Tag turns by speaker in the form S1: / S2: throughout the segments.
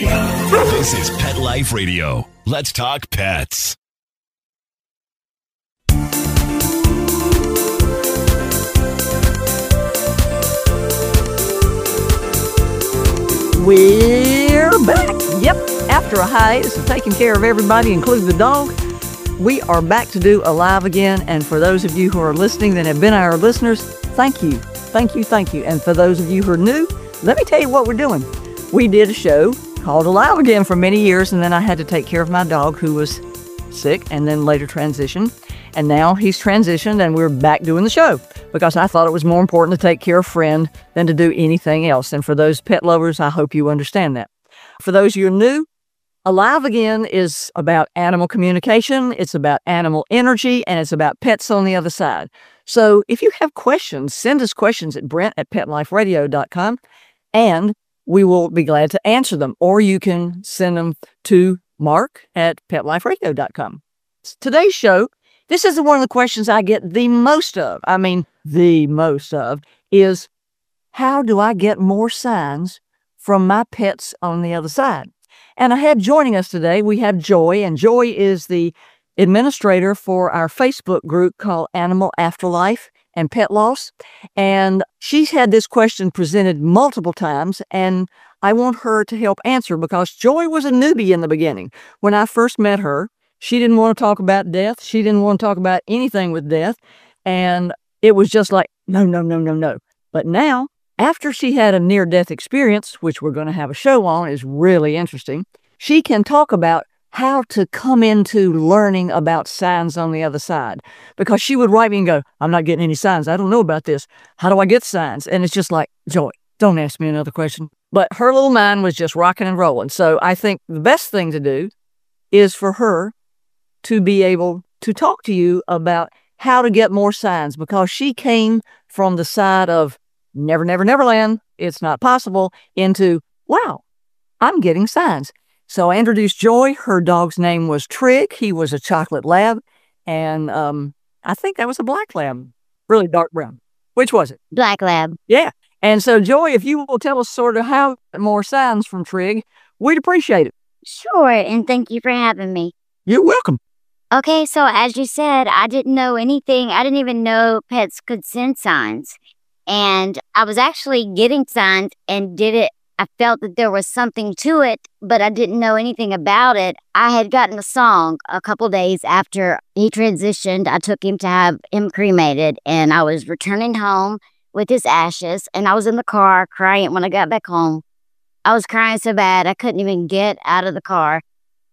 S1: This is Pet Life Radio. Let's talk pets.
S2: We're back. Yep, after a hiatus of taking care of everybody, including the dog, we are back to do Alive again. And for those of you who are listening that have been our listeners, thank you. Thank you, thank you. And for those of you who are new, let me tell you what we're doing. We did a show called Alive Again for many years, and then I had to take care of my dog who was sick and then later transitioned. And now he's transitioned and we're back doing the show because I thought it was more important to take care of Friend than to do anything else. And for those pet lovers, I hope you understand that. For those of you who are new, Alive Again is about animal communication, it's about animal energy, and it's about pets on the other side. So if you have questions, send us questions at brent@petliferadio.com, and we will be glad to answer them. Or you can send them to mark@petliferadio.com. Today's show, this is one of the questions I get the most of. I mean, the most of is, how do I get more signs from my pets on the other side? And I have joining us today, we have Joy, and Joy is the administrator for our Facebook group called Animal Afterlife and Pet Loss. And she's had this question presented multiple times, and I want her to help answer because Joy was a newbie in the beginning. When I first met her, she didn't want to talk about death. She didn't want to talk about anything with death. And it was just like, no, no, no, no, no. But now, after she had a near-death experience, which we're going to have a show on, is really interesting, she can talk about how to come into learning about signs on the other side. Because she would write me and go, I'm not getting any signs. I don't know about this. How do I get signs? And it's just like, Joy, don't ask me another question. But her little mind was just rocking and rolling. So I think the best thing to do is for her to be able to talk to you about how to get more signs, because she came from the side of never, never, neverland, it's not possible, into, wow, I'm getting signs. So I introduced Joy. Her dog's name was Trig. He was a chocolate lab, and I think that was a black lab, really dark brown. Which was it?
S3: Black lab.
S2: Yeah. And so, Joy, if you will tell us sort of how more signs from Trig, we'd appreciate it.
S3: Sure, and thank you for having me.
S2: You're welcome.
S3: Okay, so as you said, I didn't know anything. I didn't even know pets could send signs. And I was actually getting signs and I felt that there was something to it, but I didn't know anything about it. I had gotten a song a couple days after he transitioned. I took him to have him cremated, and I was returning home with his ashes, and I was in the car crying when I got back home. I was crying so bad I couldn't even get out of the car.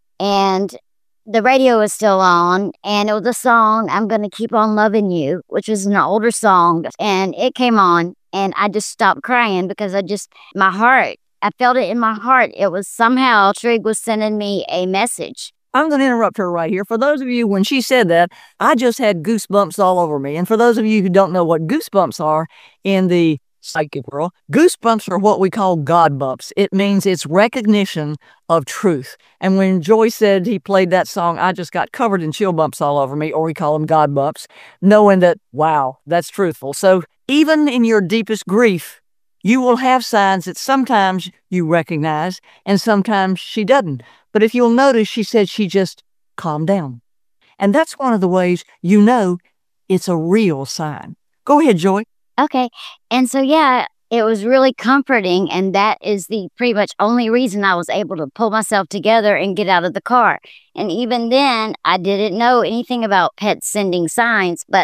S3: And the radio was still on, and it was a song, I'm Gonna Keep On Loving You, which was an older song, and it came on, and I just stopped crying because my heart, I felt it in my heart. It was somehow Trig was sending me a message.
S2: I'm going to interrupt her right here. For those of you, when she said that, I just had goosebumps all over me. And for those of you who don't know what goosebumps are in the psychic world, goosebumps are what we call God bumps. It means it's recognition of truth. And when Joy said he played that song, I just got covered in chill bumps all over me, or we call them God bumps, knowing that, wow, that's truthful. So even in your deepest grief, you will have signs that sometimes you recognize and sometimes she doesn't. But if you'll notice, she said she just calmed down. And that's one of the ways you know it's a real sign. Go ahead, Joy.
S3: Okay. And so, yeah, it was really comforting. And that is the pretty much only reason I was able to pull myself together and get out of the car. And even then, I didn't know anything about pets sending signs, but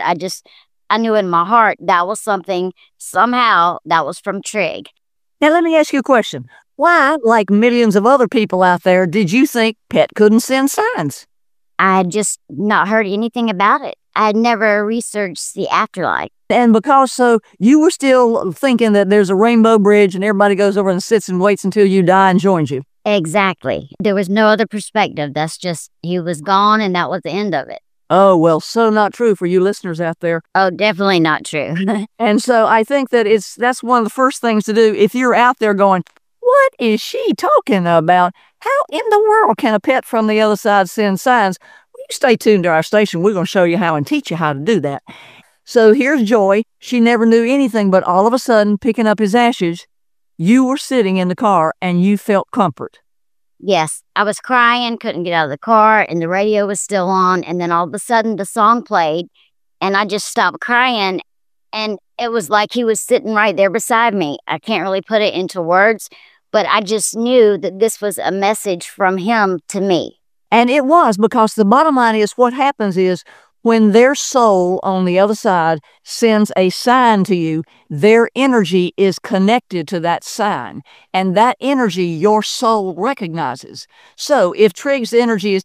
S3: I knew in my heart that was something, somehow, that was from Trig.
S2: Now, let me ask you a question. Why, like millions of other people out there, did you think pet couldn't send signs?
S3: I had just not heard anything about it. I had never researched the afterlife.
S2: And because so you were still thinking that there's a rainbow bridge and everybody goes over and sits and waits until you die and joins you.
S3: Exactly. There was no other perspective. That's just, he was gone and that was the end of it.
S2: Oh, well, so not true for you listeners out there.
S3: Oh, definitely not true.
S2: And so I think that that's one of the first things to do. If you're out there going, what is she talking about? How in the world can a pet from the other side send signs? Well, you stay tuned to our station. We're going to show you how and teach you how to do that. So here's Joy. She never knew anything, but all of a sudden, picking up his ashes, you were sitting in the car and you felt comfort.
S3: Yes, I was crying, couldn't get out of the car, and the radio was still on. And then all of a sudden, the song played, and I just stopped crying. And it was like he was sitting right there beside me. I can't really put it into words, but I just knew that this was a message from him to me.
S2: And it was, because the bottom line is what happens is when their soul on the other side sends a sign to you, their energy is connected to that sign. And that energy your soul recognizes. So if Trig's energy is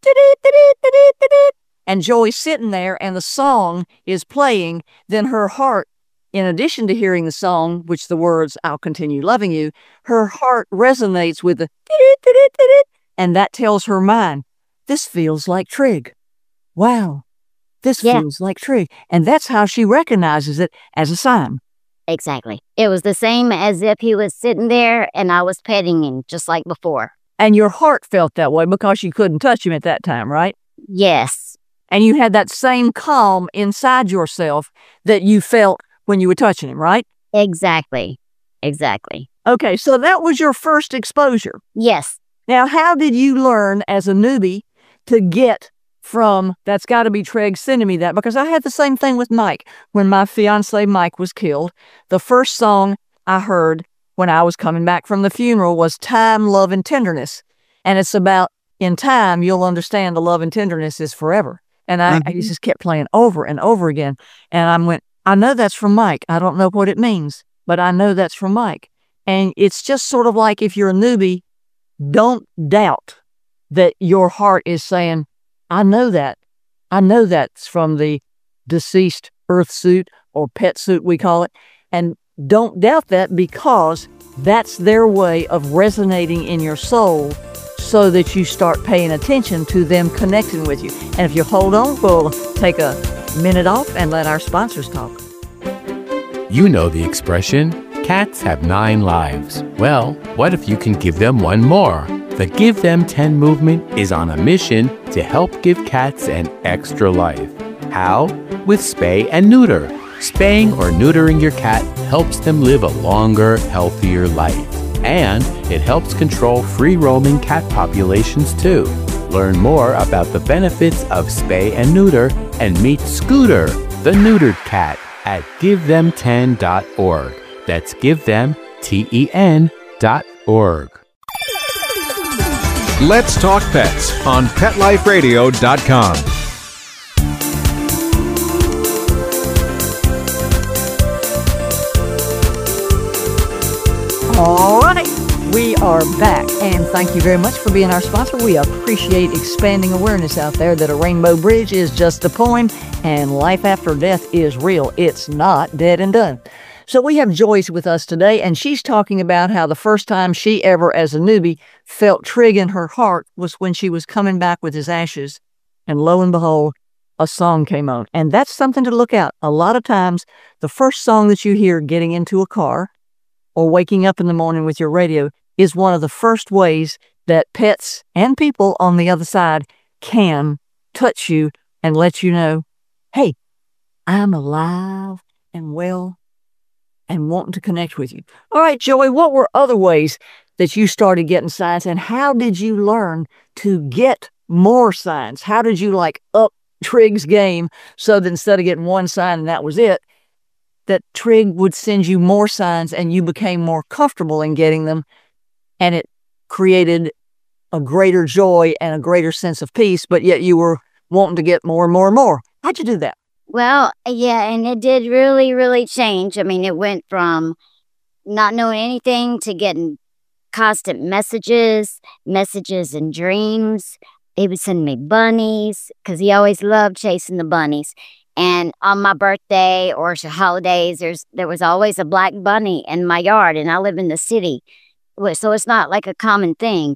S2: and Joey's sitting there and the song is playing, then her heart, in addition to hearing the song, which the words, "I'll continue loving you," her heart resonates with the and that tells her mind, this feels like Trig. Wow, this feels like Trig. And that's how she recognizes it as a sign.
S3: Exactly. It was the same as if he was sitting there and I was petting him just like before.
S2: And your heart felt that way because you couldn't touch him at that time, right?
S3: Yes.
S2: And you had that same calm inside yourself that you felt when you were touching him, right?
S3: Exactly. Exactly.
S2: Okay, so that was your first exposure.
S3: Yes.
S2: Now, how did you learn as a newbie to get from, that's got to be Treg sending me that? Because I had the same thing with Mike. When my fiance Mike was killed, the first song I heard when I was coming back from the funeral was Time, Love, and Tenderness. And it's about, in time, you'll understand the love and tenderness is forever. And I just kept playing over and over again. And I went, I know that's from Mike. I don't know what it means, but I know that's from Mike. And it's just sort of like if you're a newbie, don't doubt that your heart is saying, I know that. I know that's from the deceased earth suit or pet suit, we call it. And don't doubt that, because that's their way of resonating in your soul so that you start paying attention to them connecting with you. And if you hold on, we'll take a minute off and let our sponsors talk.
S4: You know the expression, cats have 9 lives. Well, what if you can give them one more? The Give Them 10 movement is on a mission to help give cats an extra life. How? With spay and neuter. Spaying or neutering your cat helps them live a longer, healthier life. And it helps control free-roaming cat populations too. Learn more about the benefits of spay and neuter and meet Scooter, the neutered cat, at GiveThem10.org. That's GiveThem10.org.
S5: Let's Talk Pets on PetLifeRadio.com.
S2: All right, we are back, and thank you very much for being our sponsor. We appreciate expanding awareness out there that a rainbow bridge is just a poem and life after death is real. It's not dead and done. So we have Joyce with us today, and she's talking about how the first time she ever, as a newbie, felt Trig in her heart was when she was coming back with his ashes, and lo and behold, a song came on. And that's something to look out. A lot of times, the first song that you hear getting into a car or waking up in the morning with your radio is one of the first ways that pets and people on the other side can touch you and let you know, hey, I'm alive and well and wanting to connect with you. All right, Joey, what were other ways that you started getting signs, and how did you learn to get more signs? How did you up Trig's game so that instead of getting one sign and that was it, that Trig would send you more signs and you became more comfortable in getting them, and it created a greater joy and a greater sense of peace, but yet you were wanting to get more and more and more? How'd you do that?
S3: Well, yeah, and it did really, really change. I mean, it went from not knowing anything to getting constant messages and dreams. He would send me bunnies because he always loved chasing the bunnies. And on my birthday or holidays, there was always a black bunny in my yard, and I live in the city, so it's not like a common thing.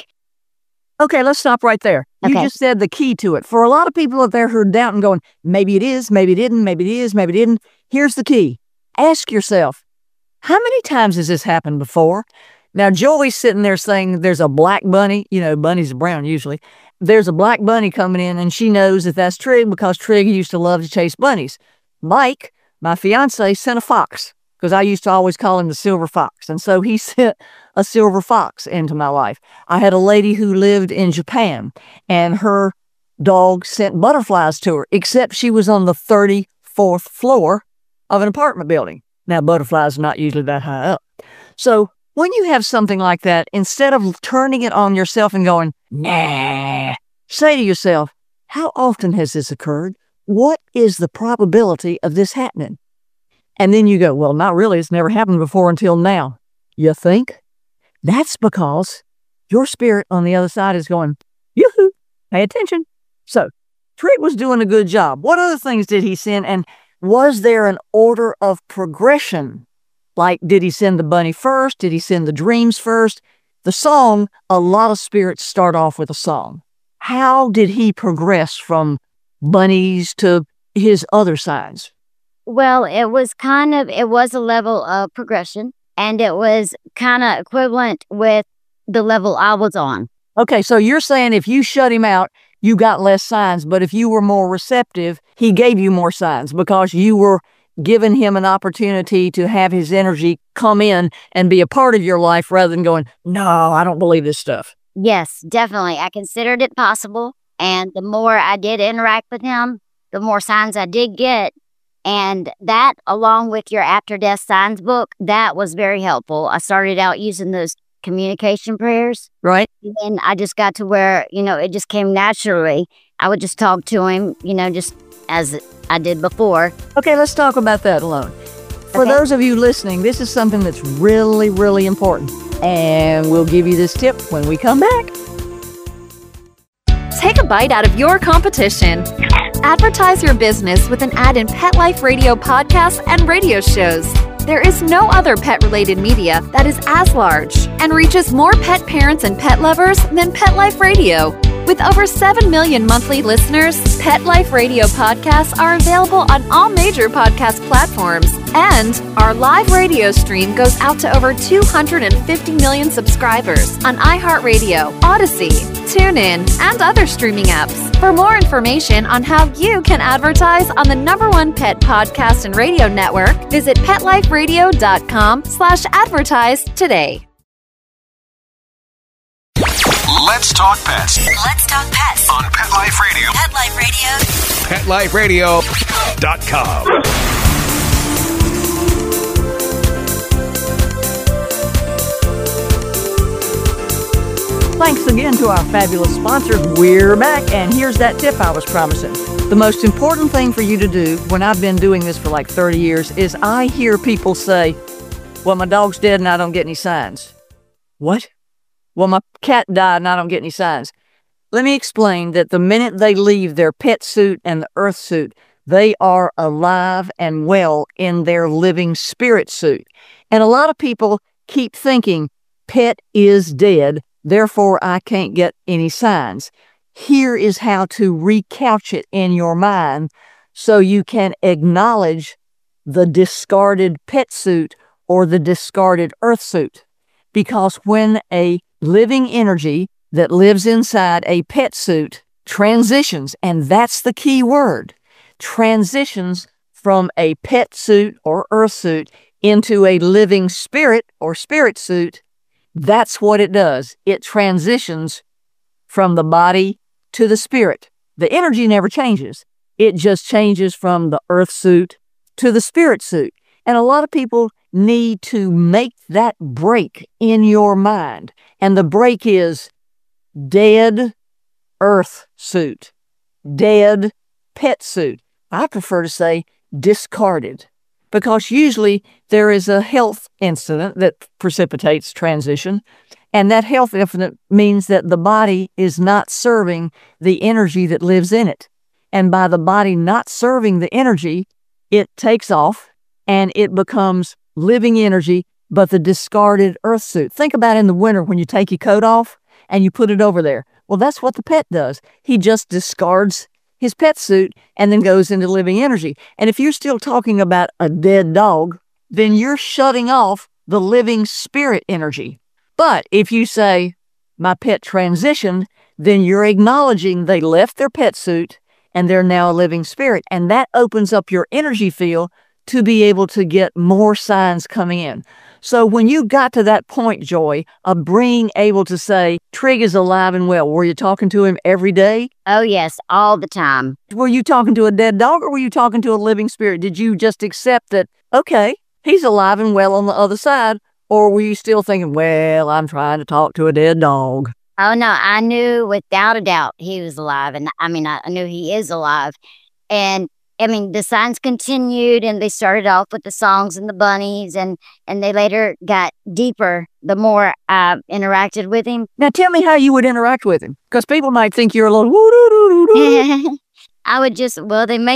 S2: Okay, let's stop right there. You just said the key to it. For a lot of people out there who are doubting, going, maybe it is, maybe it didn't, maybe it is, maybe it didn't. Here's the key. Ask yourself, how many times has this happened before? Now, Joey's sitting there saying there's a black bunny. You know, bunnies are brown usually. There's a black bunny coming in, and she knows that that's Trig because Trig used to love to chase bunnies. Mike, my fiance, sent a fox because I used to always call him the silver fox. And so he sent a silver fox into my life. I had a lady who lived in Japan, and her dog sent butterflies to her, except she was on the 34th floor of an apartment building. Now, butterflies are not usually that high up. So when you have something like that, instead of turning it on yourself and going, nah, say to yourself, how often has this occurred? What is the probability of this happening? And then you go, well, not really. It's never happened before until now. You think? That's because your spirit on the other side is going, yoo-hoo, pay attention. So Trick was doing a good job. What other things did he send? And was there an order of progression? Like, did he send the bunny first? Did he send the dreams first? The song, a lot of spirits start off with a song. How did he progress from bunnies to his other signs?
S3: Well, it was a level of progression, and it was kind of equivalent with the level I was on.
S2: Okay, so you're saying if you shut him out, you got less signs, but if you were more receptive, he gave you more signs because you were giving him an opportunity to have his energy come in and be a part of your life rather than going, no, I don't believe this stuff.
S3: Yes, definitely. I considered it possible, and the more I did interact with him, the more signs I did get. And that, along with your After Death Signs book, that was very helpful. I started out using those communication prayers.
S2: Right.
S3: And I just got to where, it just came naturally. I would just talk to him, just as I did before.
S2: Okay, let's talk about that alone. For those of you listening, this is something that's really, really important. And we'll give you this tip when we come back.
S6: Take a bite out of your competition. Advertise your business with an ad in Pet Life Radio podcasts and radio shows. There is no other pet-related media that is as large and reaches more pet parents and pet lovers than Pet Life Radio. With over 7 million monthly listeners, Pet Life Radio podcasts are available on all major podcast platforms. And our live radio stream goes out to over 250 million subscribers on iHeartRadio, Odyssey, TuneIn, and other streaming apps. For more information on how you can advertise on the #1 pet podcast and radio network, visit PetLifeRadio.com/advertise today.
S1: Let's talk pets
S7: Let's talk pets
S1: on Pet Life Radio.
S7: Pet Life Radio.
S1: PetLifeRadio.com.
S2: Thanks again to our fabulous sponsors. We're back, and here's that tip I was promising. The most important thing for you to do, when I've been doing this for like 30 years, is I hear people say, well, my dog's dead and I don't get any signs. What? Well, my cat died and I don't get any signs. Let me explain that the minute they leave their pet suit and the earth suit, they are alive and well in their living spirit suit. And a lot of people keep thinking, pet is dead, therefore I can't get any signs. Here is how to recouch it in your mind so you can acknowledge the discarded pet suit or the discarded earth suit. Because when a living energy that lives inside a pet suit transitions, and that's the key word, transitions from a pet suit or earth suit into a living spirit or spirit suit, that's what it does. It transitions from the body to the spirit. The energy never changes. It just changes from the earth suit to the spirit suit. And a lot of people need to make that break in your mind. And the break is dead earth suit, dead pet suit. I prefer to say discarded, because usually there is a health incident that precipitates transition. And that health incident means that the body is not serving the energy that lives in it. And by the body not serving the energy, it takes off and it becomes living energy, but the discarded earth suit. Think about in the winter when you take your coat off and you put it over there. Well, that's what the pet does. He just discards his pet suit and then goes into living energy. And if you're still talking about a dead dog, then you're shutting off the living spirit energy. But if you say, my pet transitioned, then you're acknowledging they left their pet suit and they're now a living spirit. And that opens up your energy field to be able to get more signs coming in. So when you got to that point, Joy, of being able to say, Trig is alive and well, were you talking to him every day?
S3: Oh, yes, all the time.
S2: Were you talking to a dead dog or were you talking to a living spirit? Did you just accept that, okay, he's alive and well on the other side? Or were you still thinking, well, I'm trying to talk to a dead dog?
S3: Oh, no, I knew without a doubt he was alive. And I mean, I knew he is alive. And I mean, the signs continued, and they started off with the songs and the bunnies, and they later got deeper the more I interacted with him.
S2: Now, tell me how you would interact with him, because people might think you're a little woo-doo-doo-doo-doo.
S3: I would just, well, they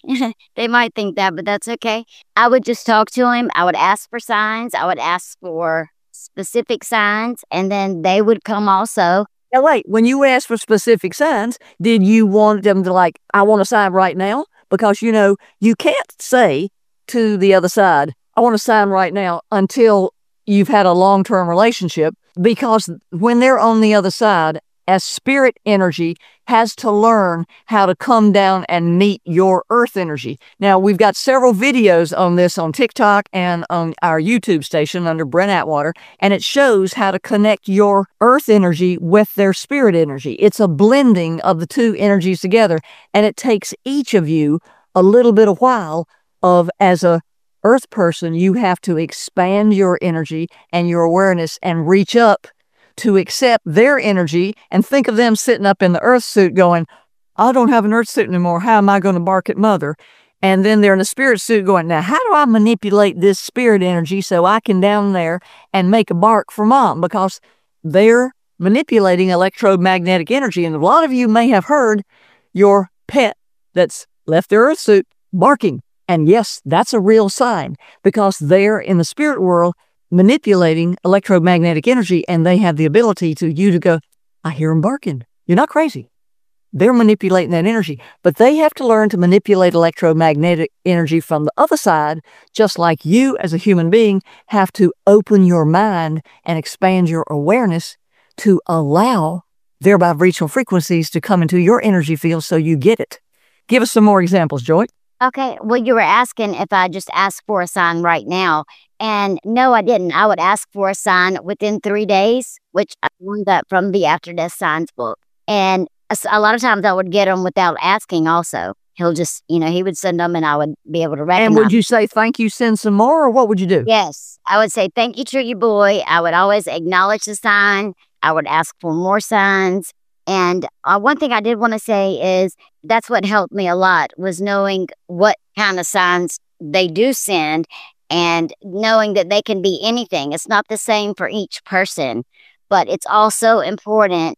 S3: might think that, but that's okay. I would just talk to him. I would ask for signs. I would ask for specific signs, and then they would come also.
S2: Now, wait, when you asked for specific signs, did you want them to like, I want a sign right now? Because, you know, you can't say to the other side, I want a sign right now until you've had a long-term relationship, because when they're on the other side, as spirit energy has to learn how to come down and meet your earth energy. Now, we've got several videos on this on TikTok and on our YouTube station under Brent Atwater, and it shows how to connect your earth energy with their spirit energy. It's a blending of the two energies together, and it takes each of you a little bit of while of, as a earth person, you have to expand your energy and your awareness and reach up to accept their energy, and think of them sitting up in the earth suit going, I don't have an earth suit anymore. How am I going to bark at mother? And then they're in a spirit suit going, now, how do I manipulate this spirit energy so I can down there and make a bark for mom? Because they're manipulating electromagnetic energy. And a lot of you may have heard your pet that's left their earth suit barking. And yes, that's a real sign, because they're in the spirit world manipulating electromagnetic energy, and they have the ability to go, I hear them barking. You're not crazy. They're manipulating that energy, but they have to learn to manipulate electromagnetic energy from the other side, just like you as a human being have to open your mind and expand your awareness to allow their vibrational frequencies to come into your energy field so you get it. Give us some more examples, Joy.
S3: Okay, well, you were asking if I just asked for a sign right now. And no, I didn't. I would ask for a sign within 3 days, which I learned that from the After Death Signs book. And a lot of times I would get them without asking also. He'll just, he would send them and I would be able to recognize.
S2: And would you say, thank you, send some more, or what would you do?
S3: Yes, I would say, thank you, Triggy Boy. I would always acknowledge the sign. I would ask for more signs. And one thing I did want to say is that's what helped me a lot, was knowing what kind of signs they do send and knowing that they can be anything. It's not the same for each person, but it's also important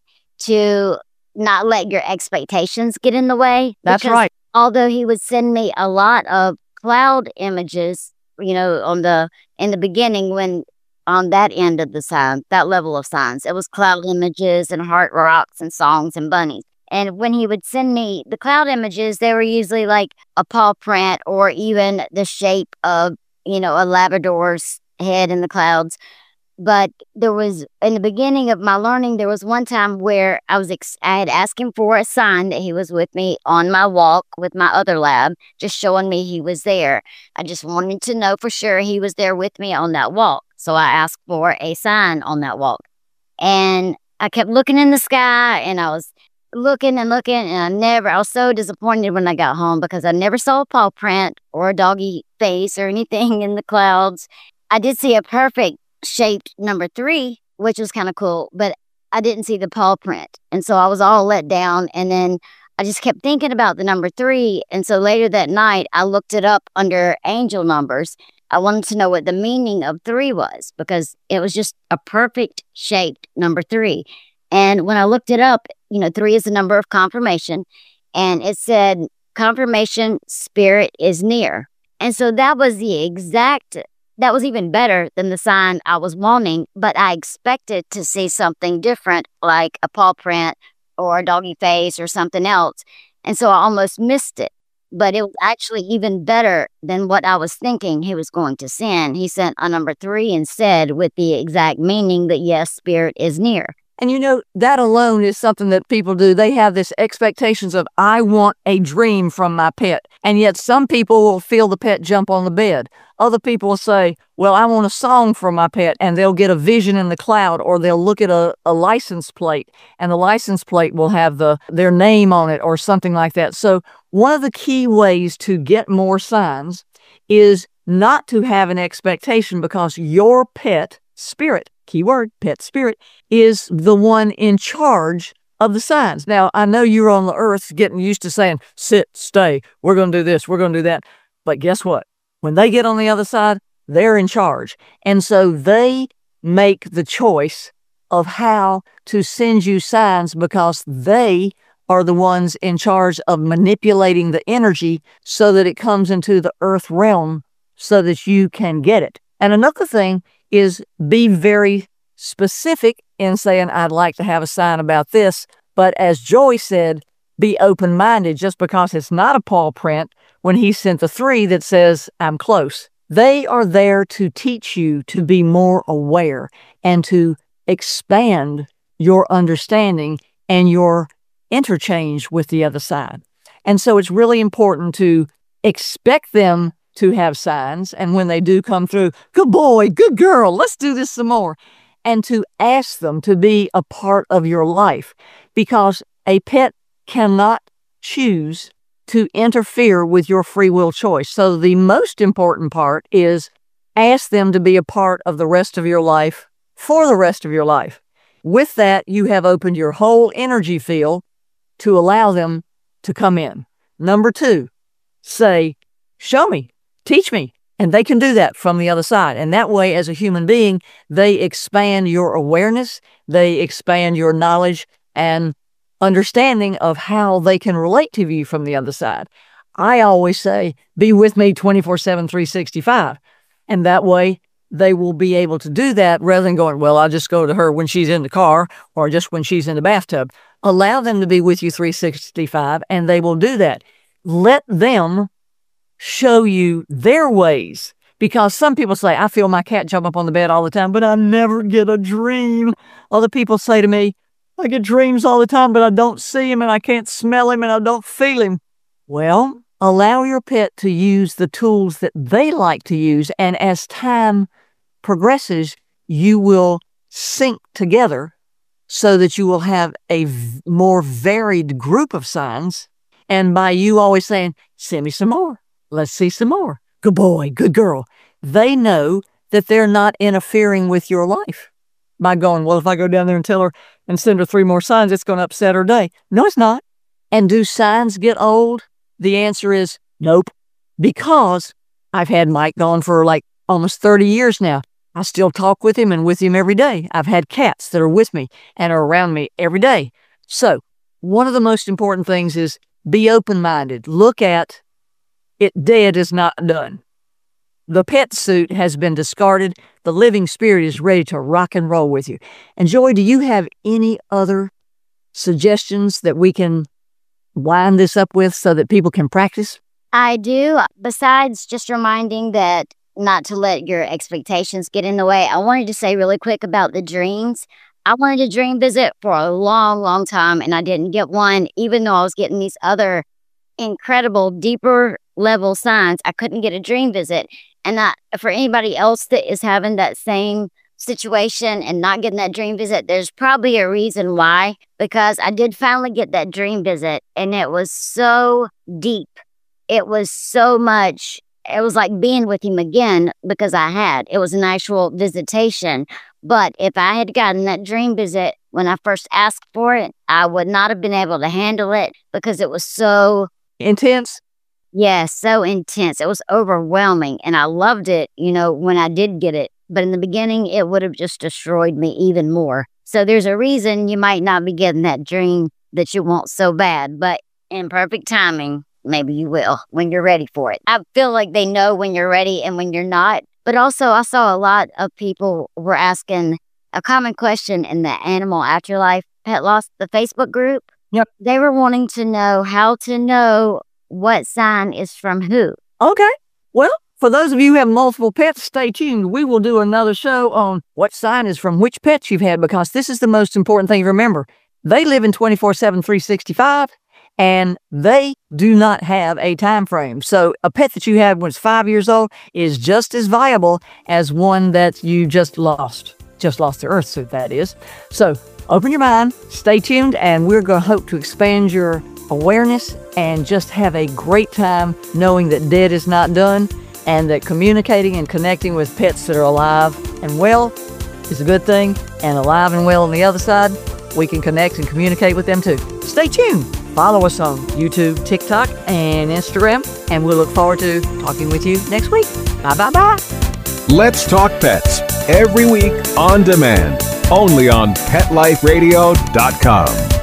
S3: to not let your expectations get in the way.
S2: That's right.
S3: Although he would send me a lot of cloud images, in the beginning, when on that end of the sign, that level of signs, it was cloud images and heart rocks and songs and bunnies. And when he would send me the cloud images, they were usually like a paw print or even the shape of, a Labrador's head in the clouds. But there was, in the beginning of my learning, there was one time where I had asked him for a sign that he was with me on my walk with my other lab, just showing me he was there. I just wanted to know for sure he was there with me on that walk. So I asked for a sign on that walk. And I kept looking in the sky, and I was looking and looking, and I was so disappointed when I got home because I never saw a paw print or a doggy face or anything in the clouds. I did see a perfect shaped number 3, which was kind of cool, but I didn't see the paw print. And so I was all let down. And then I just kept thinking about the number 3. And so later that night, I looked it up under angel numbers. I wanted to know what the meaning of 3 was, because it was just a perfect shaped number 3. And when I looked it up, 3 is the number of confirmation. And it said, confirmation spirit is near. And so that was that was even better than the sign I was wanting, but I expected to see something different, like a paw print or a doggy face or something else. And so I almost missed it. But it was actually even better than what I was thinking he was going to send. He sent a number 3 instead, with the exact meaning that, yes, spirit is near.
S2: And that alone is something that people do. They have this expectations of, I want a dream from my pet. And yet some people will feel the pet jump on the bed. Other people will say, well, I want a song from my pet, and they'll get a vision in the cloud, or they'll look at a license plate, and the license plate will have their name on it or something like that. So one of the key ways to get more signs is not to have an expectation, because your pet spirit, keyword, pet spirit, is the one in charge of the signs. Now, I know you're on the earth getting used to saying, sit, stay, we're going to do this, we're going to do that. But guess what? When they get on the other side, they're in charge. And so they make the choice of how to send you signs, because they are the ones in charge of manipulating the energy so that it comes into the earth realm so that you can get it. And another thing is, be very specific in saying, I'd like to have a sign about this. But as Joy said, be open-minded. Just because it's not a paw print when he sent the 3 that says, I'm close. They are there to teach you to be more aware and to expand your understanding and your interchange with the other side. And so it's really important to expect them to have signs, and when they do come through, good boy, good girl, let's do this some more, and to ask them to be a part of your life, because a pet cannot choose to interfere with your free will choice. So the most important part is ask them to be a part of the rest of your life for the rest of your life. With that, you have opened your whole energy field to allow them to come in. Number 2, say, show me. Teach me. And they can do that from the other side. And that way, as a human being, they expand your awareness, they expand your knowledge and understanding of how they can relate to you from the other side. I always say, be with me 24/7, 365. And that way, they will be able to do that rather than going, well, I'll just go to her when she's in the car or just when she's in the bathtub. Allow them to be with you 365, and they will do that. Let them show you their ways, because some people say, I feel my cat jump up on the bed all the time, but I never get a dream. Other people say to me, I get dreams all the time, but I don't see him and I can't smell him and I don't feel him. Well, allow your pet to use the tools that they like to use, and as time progresses, you will sync together so that you will have a more varied group of signs. And by you always saying, send me some more, let's see some more, good boy, good girl, they know that they're not interfering with your life by going, well, if I go down there and tell her and send her 3 more signs, it's going to upset her day. No, it's not. And do signs get old? The answer is nope, because I've had Mike gone for like almost 30 years now. I still talk with him and with him every day. I've had cats that are with me and are around me every day. So one of the most important things is be open-minded. Look at it. Dead is not done. The pet suit has been discarded. The living spirit is ready to rock and roll with you. And Joy, do you have any other suggestions that we can wind this up with so that people can practice?
S3: I do. Besides just reminding that not to let your expectations get in the way, I wanted to say really quick about the dreams. I wanted a dream visit for a long, long time, and I didn't get one, even though I was getting these other incredible, deeper level signs. I couldn't get a dream visit. And that, for anybody else that is having that same situation and not getting that dream visit, there's probably a reason why, because I did finally get that dream visit, and it was so deep. It was so much. It was like being with him again, because it was an actual visitation. But if I had gotten that dream visit when I first asked for it, I would not have been able to handle it, because it was so
S2: intense.
S3: Yes, so intense. It was overwhelming, and I loved it, when I did get it. But in the beginning, it would have just destroyed me even more. So there's a reason you might not be getting that dream that you want so bad, but in perfect timing, maybe you will when you're ready for it. I feel like they know when you're ready and when you're not. But also, I saw a lot of people were asking a common question in the Animal Afterlife Pet Loss, the Facebook group.
S2: Yep.
S3: They were wanting to know how to know what sign is from who.
S2: Okay. Well, for those of you who have multiple pets, stay tuned. We will do another show on what sign is from which pets you've had, because this is the most important thing to remember. They live in 24/7, 365, and they do not have a time frame. So a pet that you had when it's 5 years old is just as viable as one that you just lost the Earth suit, that is. So open your mind, stay tuned, and we're going to hope to expand your awareness and just have a great time knowing that dead is not done, and that communicating and connecting with pets that are alive and well is a good thing, and alive and well on the other side, we can connect and communicate with them too. Stay tuned. Follow us on YouTube, TikTok, and Instagram, and we'll look forward to talking with you next week. Bye.
S5: Let's Talk Pets, every week on demand, only on PetLifeRadio.com.